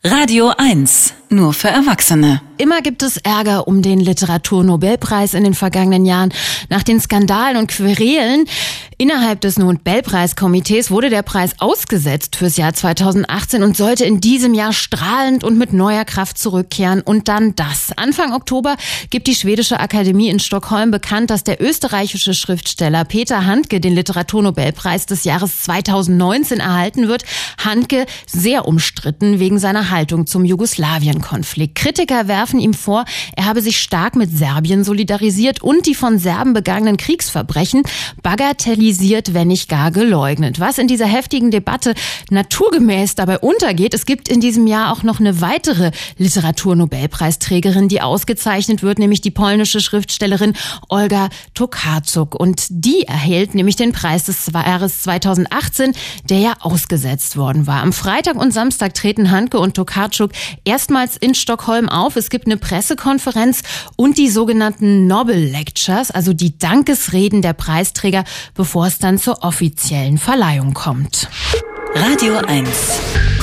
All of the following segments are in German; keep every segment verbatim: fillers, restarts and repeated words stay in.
Radio eins, nur für Erwachsene. Immer gibt es Ärger um den Literaturnobelpreis in den vergangenen Jahren. Nach den Skandalen und Querelen innerhalb des Nobelpreiskomitees wurde der Preis ausgesetzt fürs Jahr zweitausendachtzehn und sollte in diesem Jahr strahlend und mit neuer Kraft zurückkehren. Und dann das. Anfang Oktober gibt die Schwedische Akademie in Stockholm bekannt, dass der österreichische Schriftsteller Peter Handke den Literaturnobelpreis des Jahres zweitausendneunzehn erhalten wird. Handke sehr umstritten wegen seiner Haltung zum Jugoslawien-Konflikt. Kritiker werfen ihm vor, er habe sich stark mit Serbien solidarisiert und die von Serben begangenen Kriegsverbrechen bagatellisiert, wenn nicht gar geleugnet. Was in dieser heftigen Debatte naturgemäß dabei untergeht, es gibt in diesem Jahr auch noch eine weitere Literaturnobelpreisträgerin, die ausgezeichnet wird, nämlich die polnische Schriftstellerin Olga Tokarczuk. Und die erhält nämlich den Preis des Jahres zweitausendachtzehn, der ja ausgesetzt worden war. Am Freitag und Samstag treten Handke und Tokarczuk erstmals in Stockholm auf. Es gibt eine Pressekonferenz und die sogenannten Nobel Lectures, also die Dankesreden der Preisträger, bevor es dann zur offiziellen Verleihung kommt. Radio eins.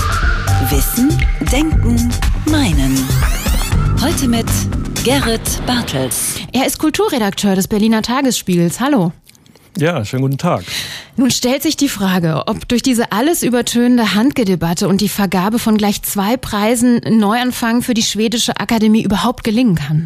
Wissen, Denken, Meinen. Heute mit Gerrit Bartels. Er ist Kulturredakteur des Berliner Tagesspiegels. Hallo. Ja, schönen guten Tag. Nun stellt sich die Frage, ob durch diese alles übertönende Handke-Debatte und die Vergabe von gleich zwei Preisen ein Neuanfang für die Schwedische Akademie überhaupt gelingen kann.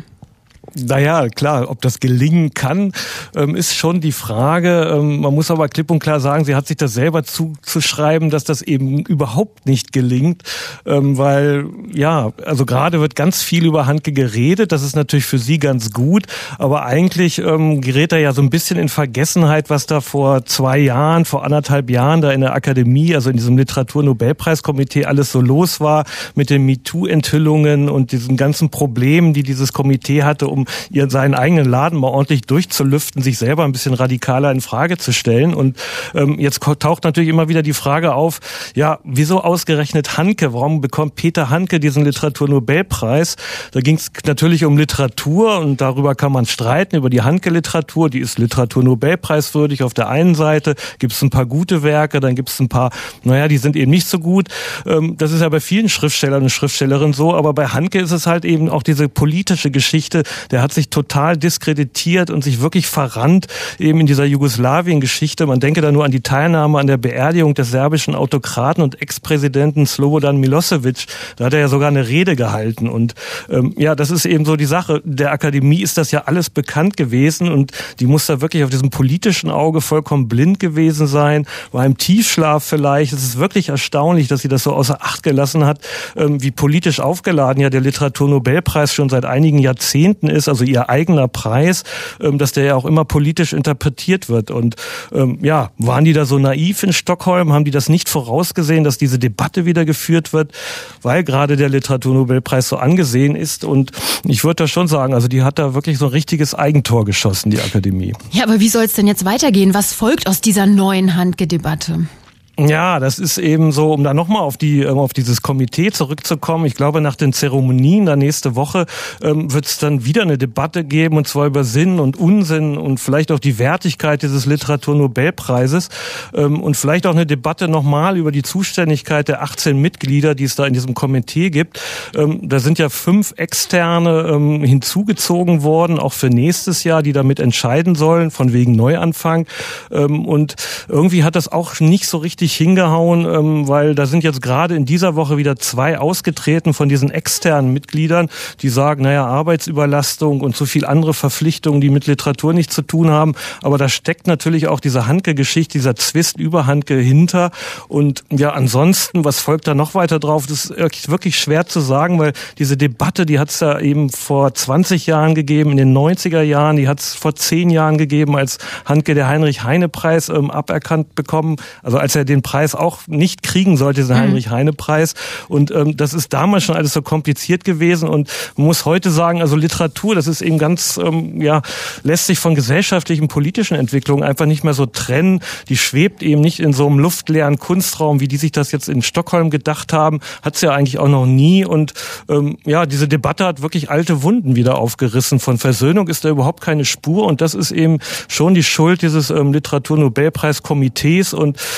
Naja, klar, ob das gelingen kann, ähm, ist schon die Frage. Ähm, man muss aber klipp und klar sagen, sie hat sich das selber zuzuschreiben, dass das eben überhaupt nicht gelingt, ähm, weil, ja, also gerade wird ganz viel über Handke geredet, das ist natürlich für sie ganz gut, aber eigentlich ähm, gerät er ja so ein bisschen in Vergessenheit, was da vor zwei Jahren, vor anderthalb Jahren da in der Akademie, also in diesem Literaturnobelpreiskomitee alles so los war mit den MeToo-Enthüllungen und diesen ganzen Problemen, die dieses Komitee hatte, um ihren seinen eigenen Laden mal ordentlich durchzulüften, sich selber ein bisschen radikaler in Frage zu stellen. Und ähm, jetzt taucht natürlich immer wieder die Frage auf, ja, wieso ausgerechnet Handke? Warum bekommt Peter Handke diesen Literaturnobelpreis? Da ging es natürlich um Literatur und darüber kann man streiten, über die Handke-Literatur. Die ist Literaturnobelpreiswürdig. Auf der einen Seite gibt es ein paar gute Werke, dann gibt es ein paar, naja, die sind eben nicht so gut. Ähm, das ist ja bei vielen Schriftstellern und Schriftstellerinnen so, aber bei Handke ist es halt eben auch diese politische Geschichte. Der hat sich total diskreditiert und sich wirklich verrannt eben in dieser Jugoslawien-Geschichte. Man denke da nur an die Teilnahme an der Beerdigung des serbischen Autokraten und Ex-Präsidenten Slobodan Milosevic. Da hat er ja sogar eine Rede gehalten. Und ähm, ja, das ist eben so die Sache. Der Akademie ist das ja alles bekannt gewesen und die muss da wirklich auf diesem politischen Auge vollkommen blind gewesen sein, war im Tiefschlaf vielleicht. Es ist wirklich erstaunlich, dass sie das so außer Acht gelassen hat, ähm, wie politisch aufgeladen ja der Literaturnobelpreis schon seit einigen Jahrzehnten ist, also ihr eigener Preis, dass der ja auch immer politisch interpretiert wird. Und ähm, ja, waren die da so naiv in Stockholm? Haben die das nicht vorausgesehen, dass diese Debatte wieder geführt wird, weil gerade der Literaturnobelpreis so angesehen ist? Und ich würde da schon sagen, also die hat da wirklich so ein richtiges Eigentor geschossen, die Akademie. Ja, aber wie soll es denn jetzt weitergehen? Was folgt aus dieser neuen Handke-Debatte? Ja, das ist eben so, um da nochmal auf die auf dieses Komitee zurückzukommen. Ich glaube, nach den Zeremonien da nächste Woche ähm, wird es dann wieder eine Debatte geben, und zwar über Sinn und Unsinn und vielleicht auch die Wertigkeit dieses Literaturnobelpreises ähm, und vielleicht auch eine Debatte nochmal über die Zuständigkeit der achtzehn Mitglieder, die es da in diesem Komitee gibt. Ähm, da sind ja fünf Externe ähm, hinzugezogen worden, auch für nächstes Jahr, die damit entscheiden sollen, von wegen Neuanfang. Ähm, und irgendwie hat das auch nicht so richtig hingehauen, ähm, weil da sind jetzt gerade in dieser Woche wieder zwei ausgetreten von diesen externen Mitgliedern, die sagen, naja, Arbeitsüberlastung und so viel andere Verpflichtungen, die mit Literatur nichts zu tun haben. Aber da steckt natürlich auch diese Handke-Geschichte, dieser Zwist über Handke hinter. Und ja, ansonsten, was folgt da noch weiter drauf? Das ist wirklich schwer zu sagen, weil diese Debatte, die hat es ja eben vor zwanzig Jahren gegeben, in den neunziger Jahren, die hat es vor zehn Jahren gegeben, als Handke der Heinrich-Heine-Preis ähm, aberkannt bekommen, also als er den Preis auch nicht kriegen sollte, diesen Heinrich-Heine-Preis. Und ähm, das ist damals schon alles so kompliziert gewesen. Und man muss heute sagen, also Literatur, das ist eben ganz, ähm, ja, lässt sich von gesellschaftlichen, politischen Entwicklungen einfach nicht mehr so trennen. Die schwebt eben nicht in so einem luftleeren Kunstraum, wie die sich das jetzt in Stockholm gedacht haben. Hat es ja eigentlich auch noch nie. Und ähm, ja, diese Debatte hat wirklich alte Wunden wieder aufgerissen. Von Versöhnung ist da überhaupt keine Spur. Und das ist eben schon die Schuld dieses ähm, Literaturnobelpreiskomitees. Und ähm,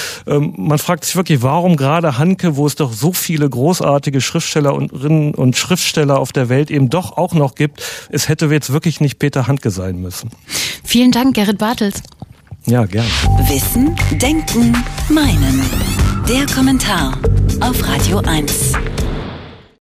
ähm, man fragt sich wirklich, warum gerade Handke, wo es doch so viele großartige Schriftstellerinnen und Schriftsteller auf der Welt eben doch auch noch gibt. Es hätte jetzt wirklich nicht Peter Handke sein müssen. Vielen Dank, Gerrit Bartels. Ja, gern. Wissen, Denken, Meinen. Der Kommentar auf Radio eins.